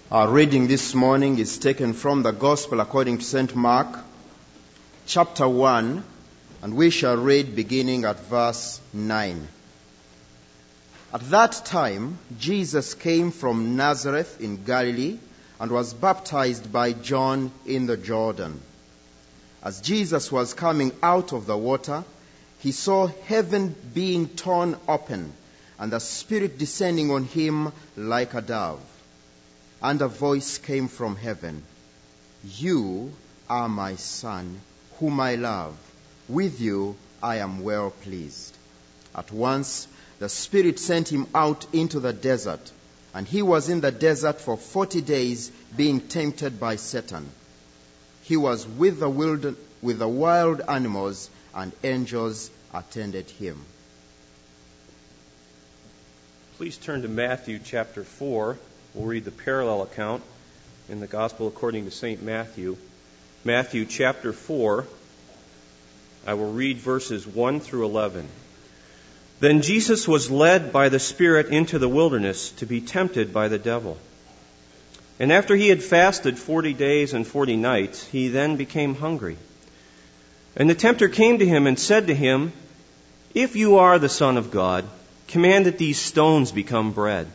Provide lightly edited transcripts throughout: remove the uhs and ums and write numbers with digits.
Our reading this morning is taken from the Gospel according to St. Mark, chapter 1, and we shall read beginning at verse 9. At that time, Jesus came from Nazareth in Galilee and was baptized by John in the Jordan. As Jesus was coming out of the water, he saw heaven being torn open and the Spirit descending on him like a dove. And a voice came from heaven, "You are my Son, whom I love. With you I am well pleased." At once the Spirit sent him out into the desert, and he was in the desert for 40 days, being tempted by Satan. He was with the wild animals, and angels attended him. Please turn to Matthew chapter 4. We'll read the parallel account in the Gospel according to St. Matthew. Matthew chapter 4, I will read verses 1 through 11. Then Jesus was led by the Spirit into the wilderness to be tempted by the devil. And after he had fasted 40 days and 40 nights, he then became hungry. And the tempter came to him and said to him, "If you are the Son of God, command that these stones become bread."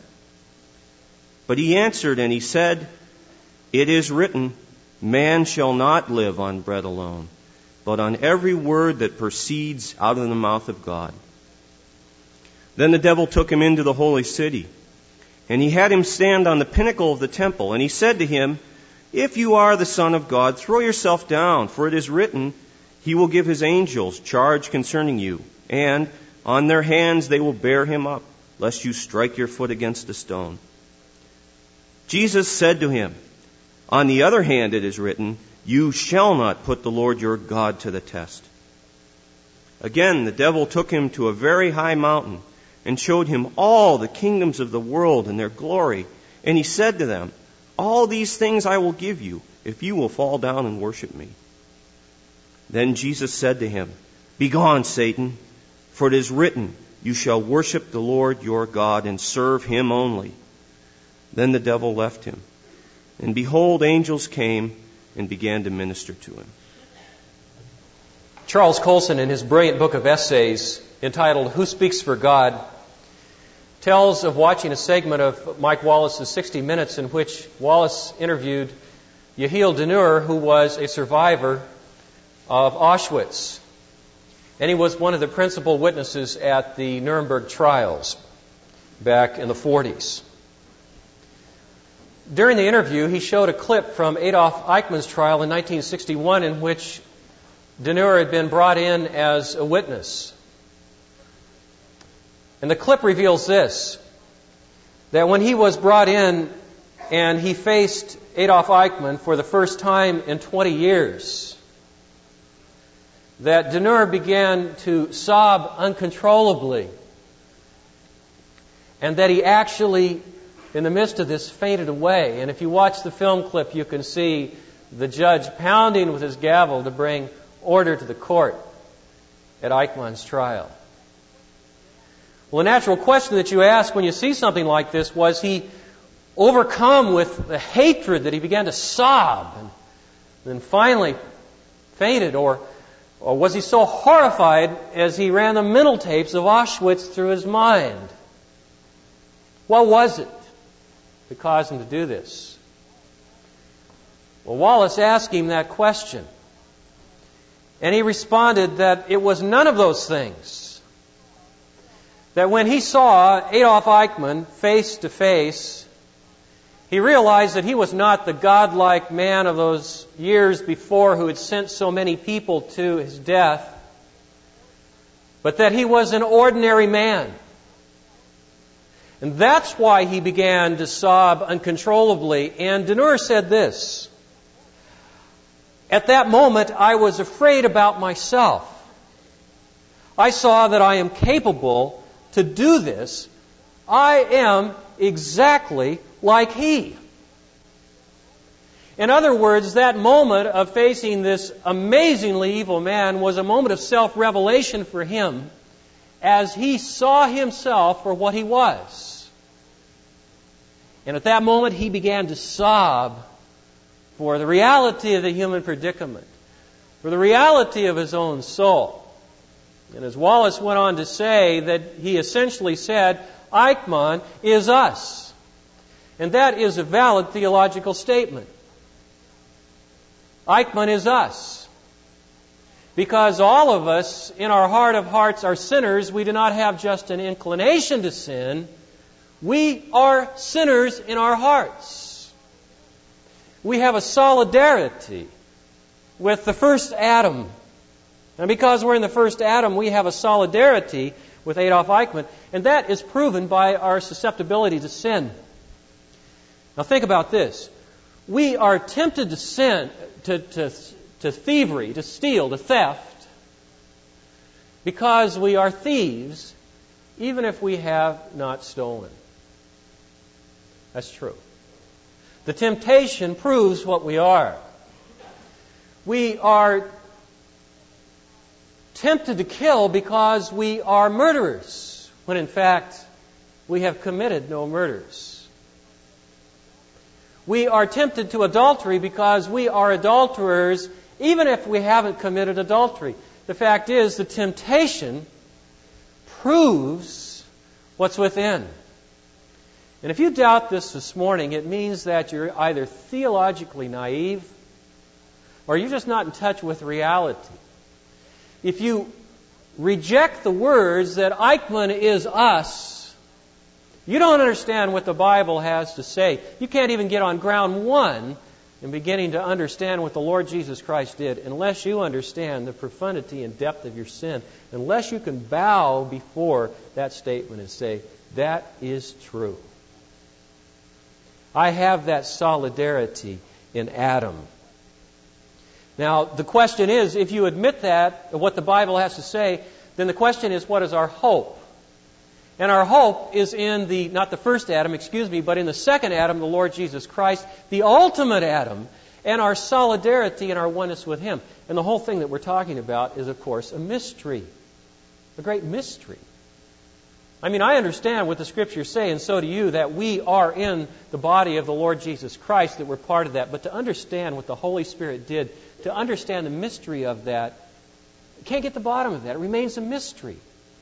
But he answered and he said, "It is written, man shall not live on bread alone, but on every word that proceeds out of the mouth of God." Then the devil took him into the holy city, and he had him stand on the pinnacle of the temple, and he said to him, "If you are the Son of God, throw yourself down, for it is written, he will give his angels charge concerning you, and on their hands they will bear him up, lest you strike your foot against a stone." Jesus said to him, "On the other hand it is written, you shall not put the Lord your God to the test." Again the devil took him to a very high mountain and showed him all the kingdoms of the world and their glory. And he said to them, "All these things I will give you if you will fall down and worship me." Then Jesus said to him, "Begone, Satan, for it is written, you shall worship the Lord your God and serve him only." Then the devil left him. And behold, angels came and began to minister to him. Charles Colson, in his brilliant book of essays entitled Who Speaks for God, tells of watching a segment of Mike Wallace's 60 Minutes in which Wallace interviewed Yehiel Denur, who was a survivor of Auschwitz. And he was one of the principal witnesses at the Nuremberg trials back in the 40s. During the interview, he showed a clip from Adolf Eichmann's trial in 1961 in which Denur had been brought in as a witness. And the clip reveals this, that when he was brought in and he faced Adolf Eichmann for the first time in 20 years, that Denur began to sob uncontrollably, and that he actually, in the midst of this, fainted away. And if you watch the film clip, you can see the judge pounding with his gavel to bring order to the court at Eichmann's trial. Well, the natural question that you ask when you see something like this, was he overcome with the hatred that he began to sob and then finally fainted? Or was he so horrified as he ran the mental tapes of Auschwitz through his mind? What was it that caused him to do this? Well, Wallace asked him that question, and he responded that it was none of those things. That when he saw Adolf Eichmann face to face, he realized that he was not the godlike man of those years before who had sent so many people to his death, but that he was an ordinary man. And that's why he began to sob uncontrollably. And Denur said this, "At that moment, I was afraid about myself. I saw that I am capable to do this. I am exactly like he." In other words, that moment of facing this amazingly evil man was a moment of self-revelation for him as he saw himself for what he was. And at that moment, he began to sob for the reality of the human predicament, for the reality of his own soul. And as Wallace went on to say, that he essentially said, Eichmann is us. And that is a valid theological statement. Eichmann is us. Because all of us, in our heart of hearts, are sinners. We do not have just an inclination to sin. We are sinners in our hearts. We have a solidarity with the first Adam. And because we're in the first Adam, we have a solidarity with Adolf Eichmann. And that is proven by our susceptibility to sin. Now think about this. We are tempted to sin, to thievery, to steal, to theft, because we are thieves, even if we have not stolen. That's true. The temptation proves what we are. We are tempted to kill because we are murderers, when in fact we have committed no murders. We are tempted to adultery because we are adulterers, even if we haven't committed adultery. The fact is, the temptation proves what's within. And if you doubt this morning, it means that you're either theologically naive or you're just not in touch with reality. If you reject the words that Eichmann is us, you don't understand what the Bible has to say. You can't even get on ground one in beginning to understand what the Lord Jesus Christ did unless you understand the profundity and depth of your sin, unless you can bow before that statement and say, that is true. I have that solidarity in Adam. Now, the question is, if you admit that, what the Bible has to say, then the question is, what is our hope? And our hope is in not the first Adam, but in the second Adam, the Lord Jesus Christ, the ultimate Adam, and our solidarity and our oneness with Him. And the whole thing that we're talking about is, of course, a mystery. A great mystery. I mean, I understand what the Scriptures say, and so do you, that we are in the body of the Lord Jesus Christ, that we're part of that. But to understand what the Holy Spirit did, to understand the mystery of that, you can't get to the bottom of that. It remains a mystery.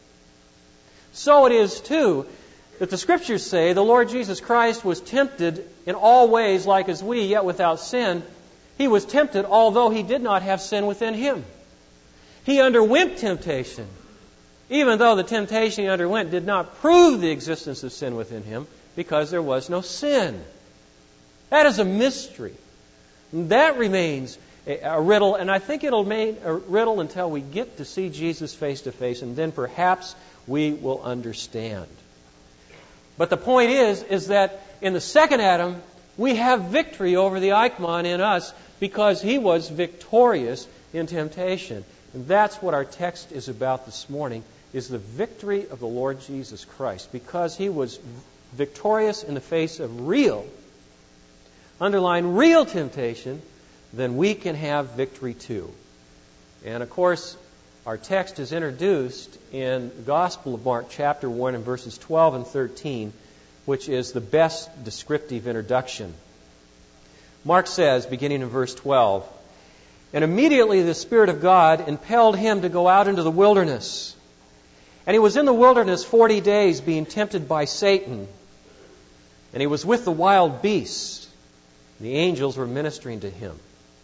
So it is, too, that the Scriptures say the Lord Jesus Christ was tempted in all ways like as we, yet without sin. He was tempted although He did not have sin within Him. He underwent temptation, even though the temptation He underwent did not prove the existence of sin within Him, because there was no sin. That is a mystery. That remains a riddle, and I think it'll remain a riddle until we get to see Jesus face to face, and then perhaps we will understand. But the point is that in the second Adam, we have victory over the Eichmann in us because he was victorious in temptation. And that's what our text is about this morning, is the victory of the Lord Jesus Christ. Because he was victorious in the face of real, underline real temptation, then we can have victory too. And of course, our text is introduced in the Gospel of Mark, chapter 1, and verses 12 and 13, which is the best descriptive introduction. Mark says, beginning in verse 12, "And immediately the Spirit of God impelled him to go out into the wilderness. And he was in the wilderness 40 days, being tempted by Satan. And he was with the wild beasts. The angels were ministering to him."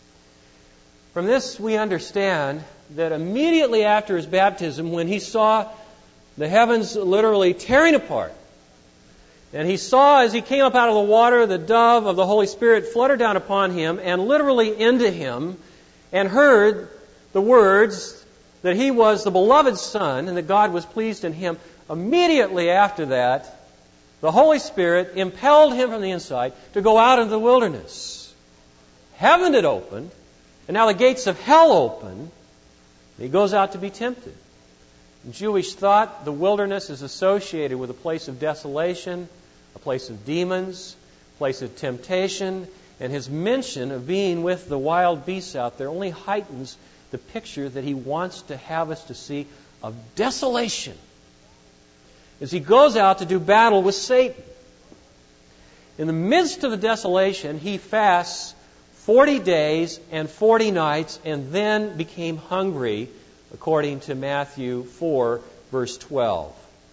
From this we understand that immediately after his baptism, when he saw the heavens literally tearing apart, and he saw as he came up out of the water the dove of the Holy Spirit flutter down upon him and literally into him, and heard the words that he was the beloved Son and that God was pleased in him, immediately after that, the Holy Spirit impelled him from the inside to go out into the wilderness. Heaven had opened, and now the gates of hell open. He goes out to be tempted. In Jewish thought, the wilderness is associated with a place of desolation, a place of demons, a place of temptation, and his mention of being with the wild beasts out there only heightens the picture that he wants to have us to see of desolation as he goes out to do battle with Satan. In the midst of the desolation, he fasts 40 days and 40 nights and then became hungry, according to Matthew 4, verse 12.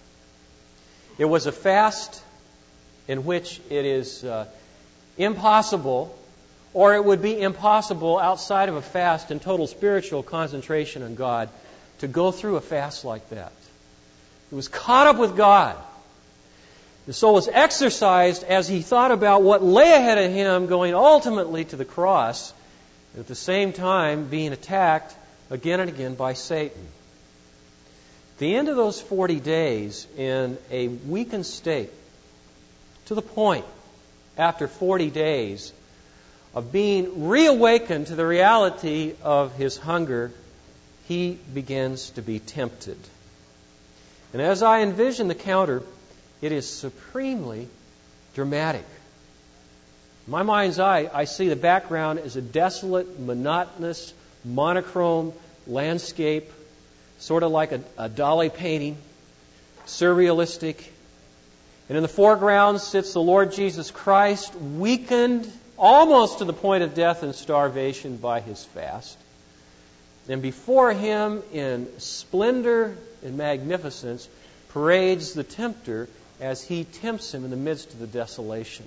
It was a fast in which it is impossible, or it would be impossible outside of a fast and total spiritual concentration on God, to go through a fast like that. He was caught up with God. His soul was exercised as he thought about what lay ahead of him, going ultimately to the cross, and at the same time being attacked again and again by Satan. At the end of those 40 days, in a weakened state, to the point, after 40 days, of being reawakened to the reality of his hunger, he begins to be tempted. And as I envision the counter, it is supremely dramatic. In my mind's eye, I see the background as a desolate, monotonous, monochrome landscape, sort of like a Dali painting, surrealistic. And in the foreground sits the Lord Jesus Christ, weakened almost to the point of death and starvation by his fast. And before him, in splendor and magnificence, parades the tempter as he tempts him in the midst of the desolation.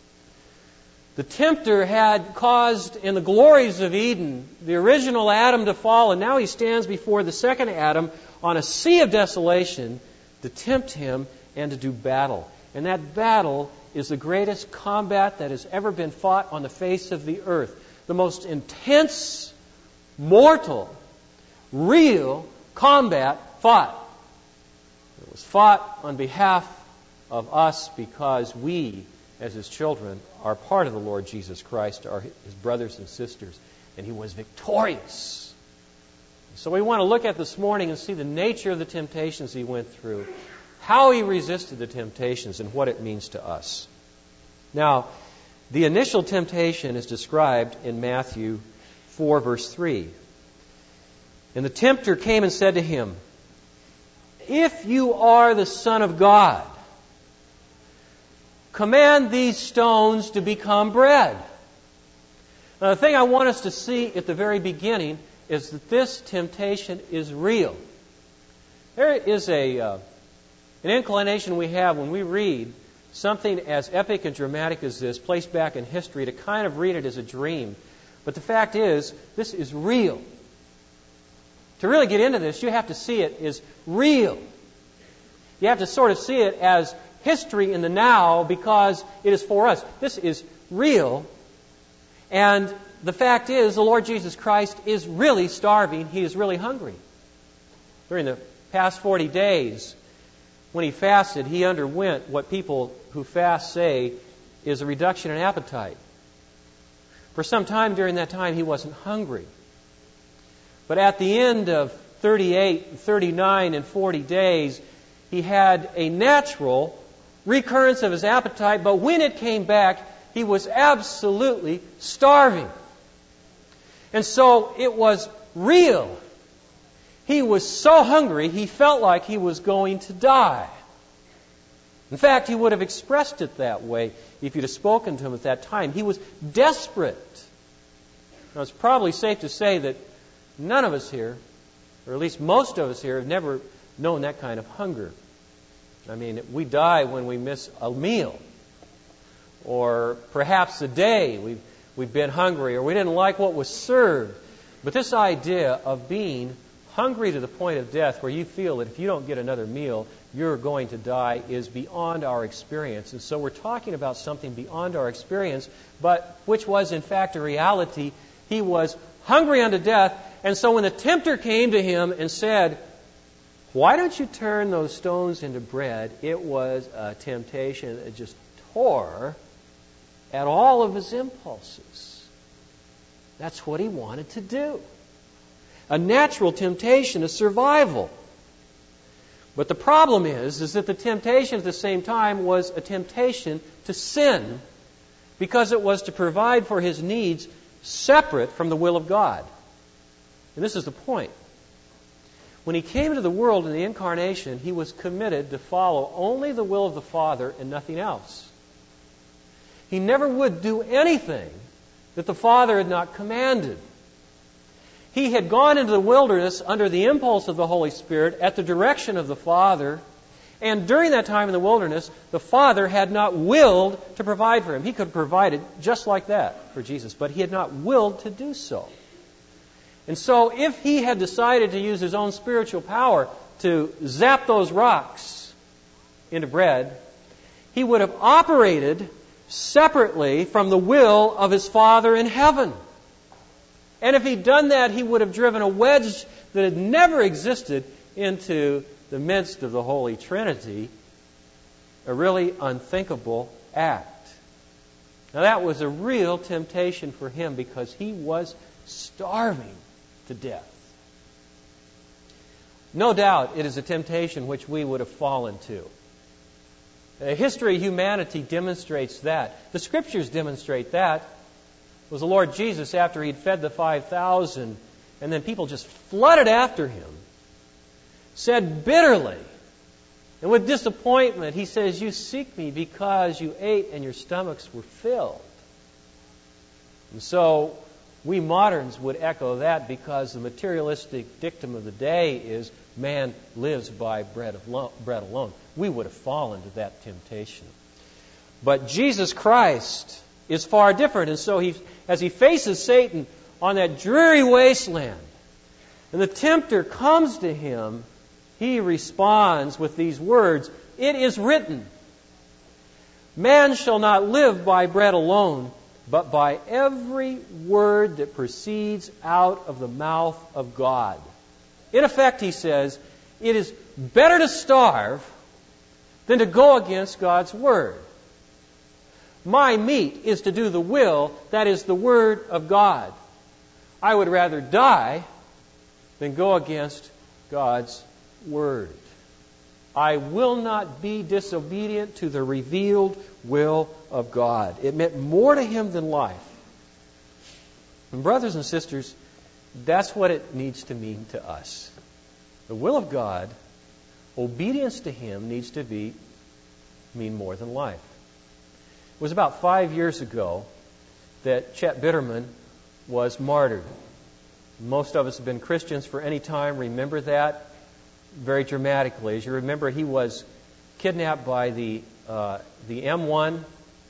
The tempter had caused in the glories of Eden the original Adam to fall, and now he stands before the second Adam on a sea of desolation to tempt him and to do battle. And that battle is the greatest combat that has ever been fought on the face of the earth. The most intense, mortal, real combat fought. It was fought on behalf of us because we, as his children, are part of the Lord Jesus Christ, are his brothers and sisters, and he was victorious. So we want to look at this morning and see the nature of the temptations he went through, how he resisted the temptations, and what it means to us. Now, the initial temptation is described in Matthew 4, verse 3. And the tempter came and said to him, "If you are the Son of God, command these stones to become bread." Now, the thing I want us to see at the very beginning is that this temptation is real. There is an inclination we have when we read something as epic and dramatic as this, placed back in history, to kind of read it as a dream. But the fact is, this is real. To really get into this, you have to see it as real. You have to sort of see it as history in the now, because it is for us. This is real. And the fact is, the Lord Jesus Christ is really starving. He is really hungry. During the past 40 days, when he fasted, he underwent what people who fast say is a reduction in appetite. For some time during that time, he wasn't hungry. But at the end of 38, 39, and 40 days, he had a natural recurrence of his appetite, but when it came back, he was absolutely starving. And so it was real. He was so hungry, he felt like he was going to die. In fact, he would have expressed it that way if you'd have spoken to him at that time. He was desperate. Now, it's probably safe to say that none of us here, or at least most of us here, have never known that kind of hunger. I mean, we die when we miss a meal, or perhaps a day we've been hungry, or we didn't like what was served. But this idea of being hungry to the point of death, where you feel that if you don't get another meal, you're going to die, is beyond our experience. And so we're talking about something beyond our experience, but which was in fact a reality. He was hungry unto death. And so when the tempter came to him and said, "Why don't you turn those stones into bread?" it was a temptation that just tore at all of his impulses. That's what he wanted to do. A natural temptation, a survival. But the problem is that the temptation at the same time was a temptation to sin, because it was to provide for his needs separate from the will of God. And this is the point. When he came into the world in the incarnation, he was committed to follow only the will of the Father and nothing else. He never would do anything that the Father had not commanded. He had gone into the wilderness under the impulse of the Holy Spirit at the direction of the Father. And during that time in the wilderness, the Father had not willed to provide for him. He could have provided just like that for Jesus, but He had not willed to do so. And so if He had decided to use His own spiritual power to zap those rocks into bread, He would have operated separately from the will of His Father in heaven. And if He'd done that, He would have driven a wedge that had never existed into the midst of the Holy Trinity, a really unthinkable act. Now that was a real temptation for Him because He was starving to death. No doubt it is a temptation which we would have fallen to. The history of humanity demonstrates that. The Scriptures demonstrate that. It was the Lord Jesus after He'd fed the 5,000 and then people just flooded after Him, said bitterly and with disappointment, He says, "You seek Me because you ate and your stomachs were filled." And so we moderns would echo that because the materialistic dictum of the day is man lives by bread alone. We would have fallen to that temptation. But Jesus Christ is far different. And so as He faces Satan on that dreary wasteland, and the tempter comes to Him, He responds with these words, "It is written, man shall not live by bread alone, but by every word that proceeds out of the mouth of God." In effect, He says, it is better to starve than to go against God's Word. My meat is to do the will, that is the Word of God. I would rather die than go against God's Word. I will not be disobedient to the revealed will of God. It meant more to Him than life. And brothers and sisters, that's what it needs to mean to us. The will of God, obedience to Him needs to mean more than life. It was about 5 years ago that Chet Bitterman was martyred. Most of us have been Christians for any time, remember that very dramatically. As you remember, he was kidnapped by the M19,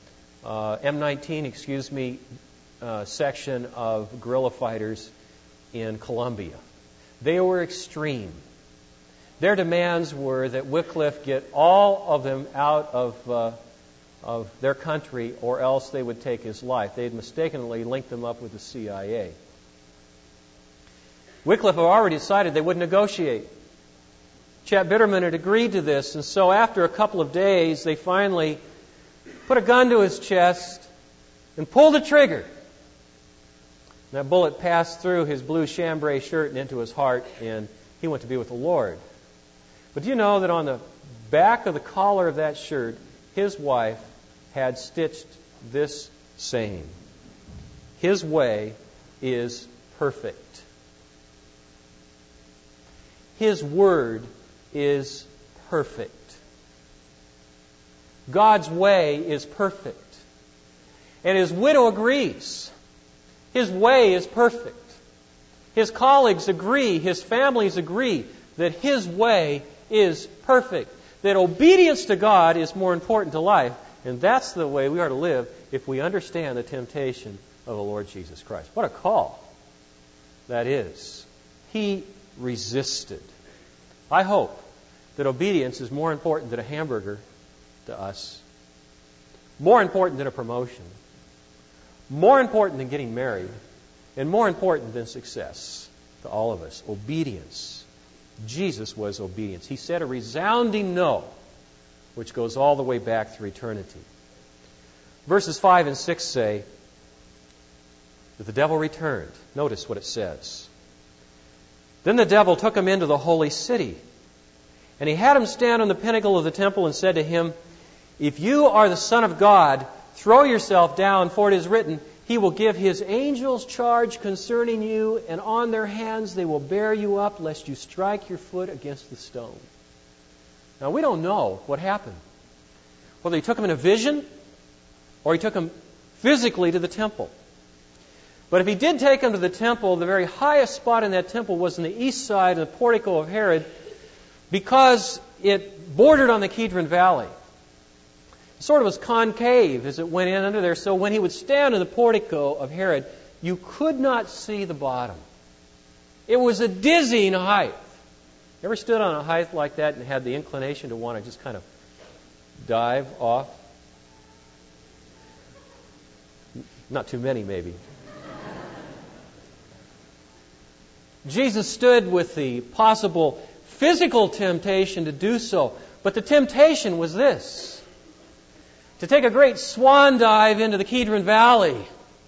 section of guerrilla fighters in Colombia. They were extreme. Their demands were that Wycliffe get all of them out of their country, or else they would take his life. They had mistakenly linked them up with the CIA. Wycliffe had already decided they wouldn't negotiate. Chet Bitterman had agreed to this, and so after a couple of days, they finally put a gun to his chest and pulled the trigger. And that bullet passed through his blue chambray shirt and into his heart, and he went to be with the Lord. But do you know that on the back of the collar of that shirt, his wife had stitched this saying, "His way is perfect. His word is perfect." God's way is perfect. And his widow agrees. His way is perfect. His colleagues agree, his families agree that his way is perfect. That obedience to God is more important to life. And that's the way we are to live if we understand the temptation of the Lord Jesus Christ. What a call that is. He resisted. I hope that obedience is more important than a hamburger to us, more important than a promotion, more important than getting married, and more important than success to all of us. Obedience. Jesus was obedience. He said a resounding no, which goes all the way back through eternity. Verses 5 and 6 say that the devil returned. Notice what it says. Then the devil took him into the holy city, and he had him stand on the pinnacle of the temple and said to him, "If you are the Son of God, throw yourself down, for it is written, He will give His angels charge concerning you, and on their hands they will bear you up, lest you strike your foot against the stone." Now, we don't know what happened. Whether he took him in a vision, or he took him physically to the temple. But if he did take him to the temple, the very highest spot in that temple was on the east side of the portico of Herod, because it bordered on the Kidron Valley. It sort of was concave as it went in under there, so when he would stand in the portico of Herod, you could not see the bottom. It was a dizzying height. You ever stood on a height like that and had the inclination to want to just kind of dive off? Not too many, maybe. Jesus stood with the possible physical temptation to do so, but the temptation was this: to take a great swan dive into the Kidron Valley,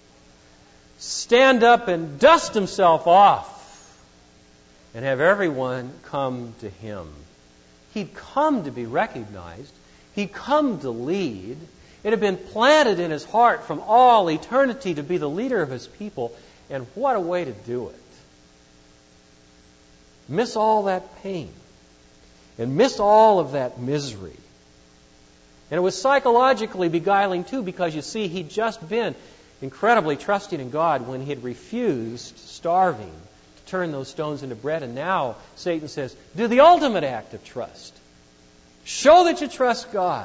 stand up and dust himself off, and have everyone come to him. He'd come to be recognized. He'd come to lead. It had been planted in his heart from all eternity to be the leader of his people, and what a way to do it. Miss all that pain and miss all of that misery. And it was psychologically beguiling too, because you see, he'd just been incredibly trusting in God when he had refused, starving, to turn those stones into bread. And now Satan says, do the ultimate act of trust. Show that you trust God.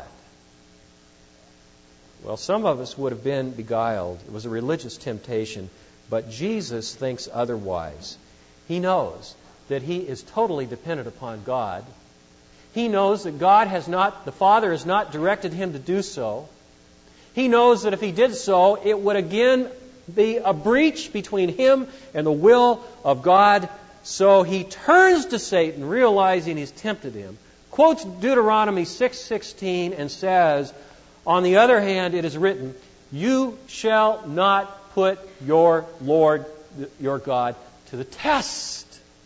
Well, some of us would have been beguiled. It was a religious temptation, but Jesus thinks otherwise. He knows that he is totally dependent upon God. He knows that the Father has not directed him to do so. He knows that if he did so, it would again be a breach between him and the will of God. So he turns to Satan, realizing he's tempted him, quotes Deuteronomy 6:16 and says, on the other hand, it is written, you shall not put your Lord, your God, to the test.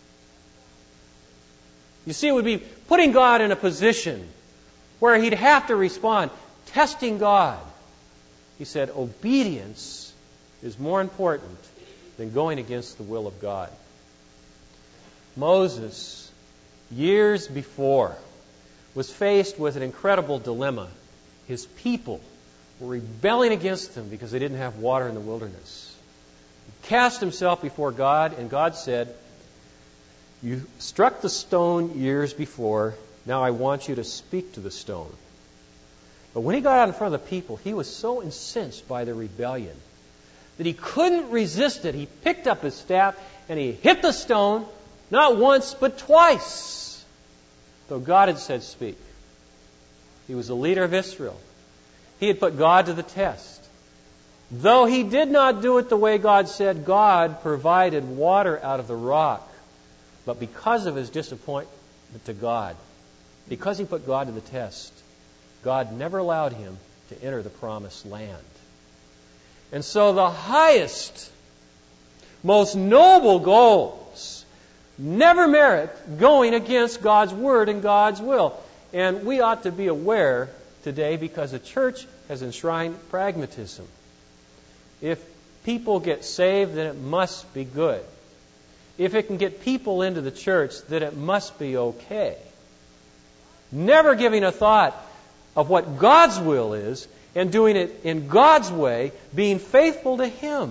You see, it would be putting God in a position where he'd have to respond, testing God. He said, obedience is more important than going against the will of God. Moses, years before, was faced with an incredible dilemma. His people were rebelling against him because they didn't have water in the wilderness. He cast himself before God, and God said, you struck the stone years before, now I want you to speak to the stone. But when he got out in front of the people, he was so incensed by their rebellion that he couldn't resist it. He picked up his staff and he hit the stone, not once, but twice. Though God had said, speak. He was the leader of Israel. He had put God to the test. Though he did not do it the way God said, God provided water out of the rock. But because of his disappointment to God, because he put God to the test, God never allowed him to enter the promised land. And so the highest, most noble goals never merit going against God's word and God's will. And we ought to be aware today, because the church has enshrined pragmatism. If people get saved, then it must be good. If it can get people into the church, then it must be okay. Never giving a thought of what God's will is and doing it in God's way, being faithful to Him.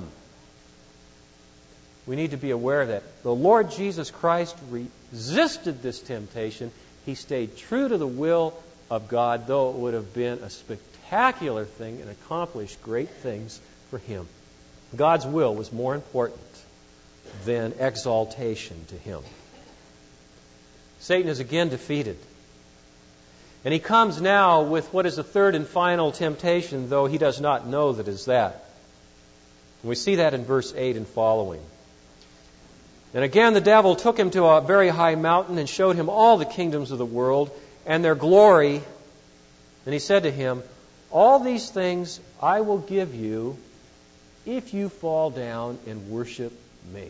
We need to be aware of that. The Lord Jesus Christ resisted this temptation. He stayed true to the will of God, though it would have been a spectacular thing and accomplished great things for Him. God's will was more important than exaltation to Him. Satan is again defeated. And he comes now with what is the third and final temptation, though he does not know that is that. And we see that in verse 8 and following. And again the devil took him to a very high mountain and showed him all the kingdoms of the world and their glory. And he said to him, all these things I will give you if you fall down and worship me.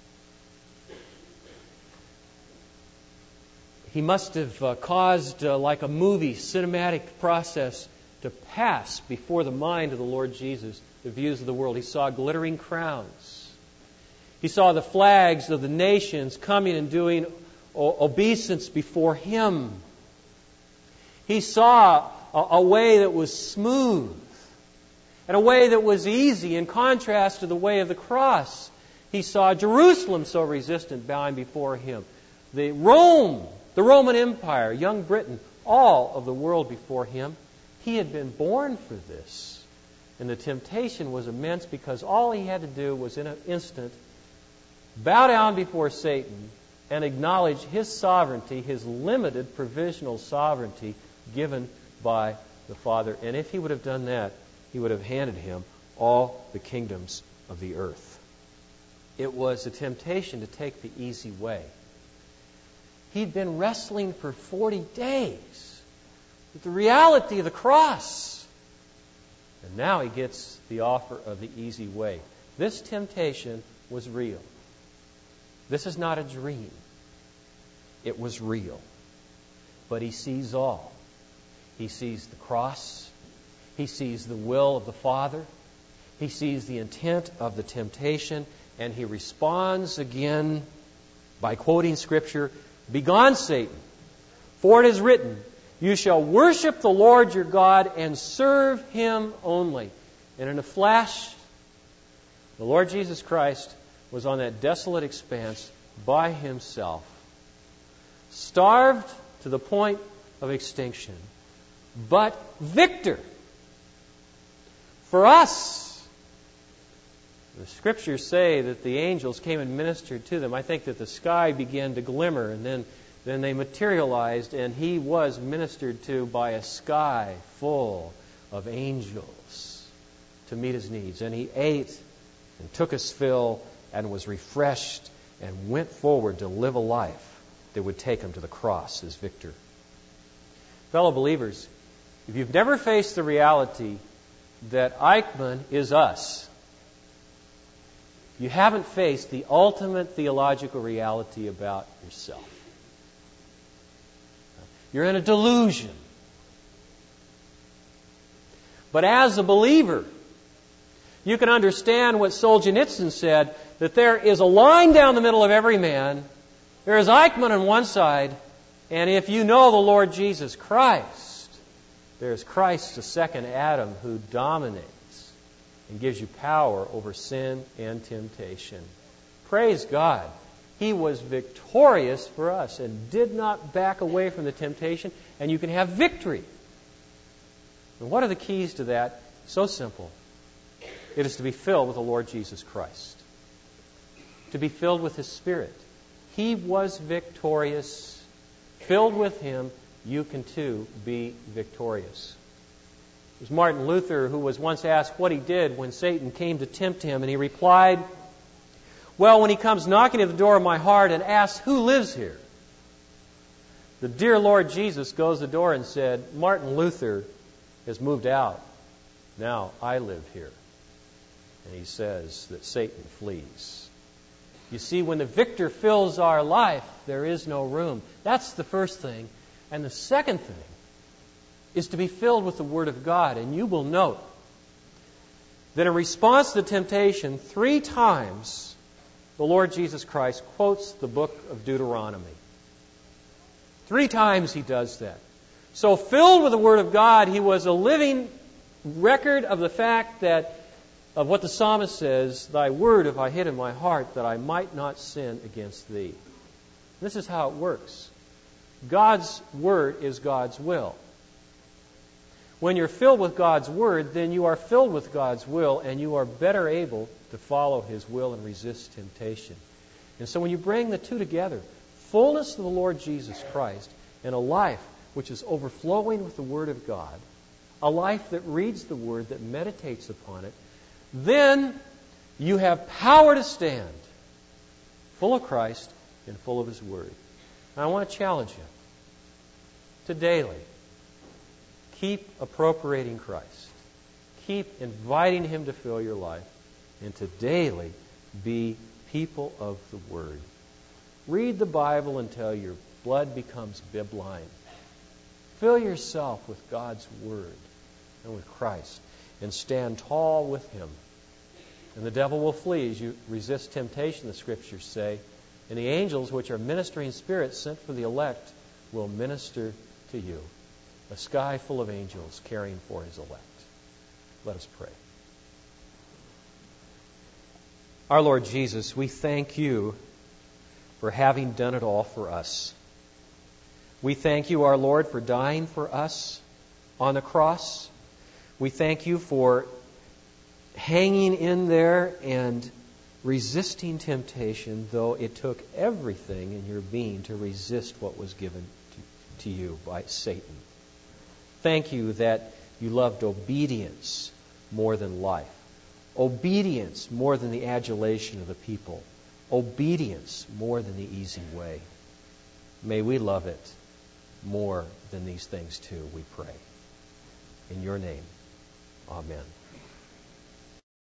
He must have caused, like a movie, cinematic process to pass before the mind of the Lord Jesus, the views of the world. He saw glittering crowns. He saw the flags of the nations coming and doing obeisance before Him. He saw a way that was smooth. and a way that was easy in contrast to the way of the cross. He saw Jerusalem so resistant, bowing before him. The Roman Empire, young Britain, all of the world before him. He had been born for this. And the temptation was immense because all he had to do was in an instant bow down before Satan and acknowledge his sovereignty, his limited provisional sovereignty given by the Father. And if he would have done that, he would have handed him all the kingdoms of the earth. It was a temptation to take the easy way. He'd been wrestling for 40 days with the reality of the cross. And now he gets the offer of the easy way. This temptation was real. This is not a dream. It was real. But he sees all. He sees the cross. He sees the will of the Father. He sees the intent of the temptation. And he responds again by quoting Scripture, "Begone, Satan, for it is written, you shall worship the Lord your God and serve Him only." And in a flash, the Lord Jesus Christ was on that desolate expanse by Himself, starved to the point of extinction, but victor. For us, the Scriptures say that the angels came and ministered to them. I think that the sky began to glimmer, and then they materialized, and He was ministered to by a sky full of angels to meet His needs. And He ate and took His fill and was refreshed and went forward to live a life that would take Him to the cross as victor. Fellow believers, if you've never faced the reality that Eichmann is us, you haven't faced the ultimate theological reality about yourself. You're in a delusion. But as a believer, you can understand what Solzhenitsyn said, that there is a line down the middle of every man. There is Eichmann on one side, and if you know the Lord Jesus Christ, there's Christ, the second Adam, who dominates and gives you power over sin and temptation. Praise God. He was victorious for us and did not back away from the temptation, and you can have victory. And what are the keys to that? So simple. It is to be filled with the Lord Jesus Christ. To be filled with His Spirit. He was victorious. Filled with Him, you can too be victorious. It was Martin Luther who was once asked what he did when Satan came to tempt him, and he replied, "Well, when he comes knocking at the door of my heart and asks, 'Who lives here?' the dear Lord Jesus goes to the door and said, 'Martin Luther has moved out. Now I live here.' And he says that Satan flees." You see, when the victor fills our life, there is no room. That's the first thing. And the second thing is to be filled with the Word of God. And you will note that in response to temptation, 3 times the Lord Jesus Christ quotes the book of Deuteronomy. 3 times He does that. So filled with the Word of God, He was a living record of the fact that, of what the psalmist says, "Thy word have I hid in my heart, that I might not sin against Thee." This is how it works. God's Word is God's will. When you're filled with God's Word, then you are filled with God's will, and you are better able to follow His will and resist temptation. And so when you bring the two together, fullness of the Lord Jesus Christ and a life which is overflowing with the Word of God, a life that reads the Word, that meditates upon it, then you have power to stand full of Christ and full of His Word. And I want to challenge you to daily keep appropriating Christ. Keep inviting Him to fill your life, and to daily be people of the Word. Read the Bible until your blood becomes bibline. Fill yourself with God's Word and with Christ, and stand tall with Him. And the devil will flee as you resist temptation, the Scriptures say. And the angels, which are ministering spirits sent for the elect, will minister to you. A sky full of angels caring for His elect. Let us pray. Our Lord Jesus, we thank you for having done it all for us. We thank you, our Lord, for dying for us on the cross. We thank you for hanging in there and resisting temptation, though it took everything in your being to resist what was given to you by Satan. Thank you that you loved obedience more than life. Obedience more than the adulation of the people. Obedience more than the easy way. May we love it more than these things too, we pray. In your name, amen.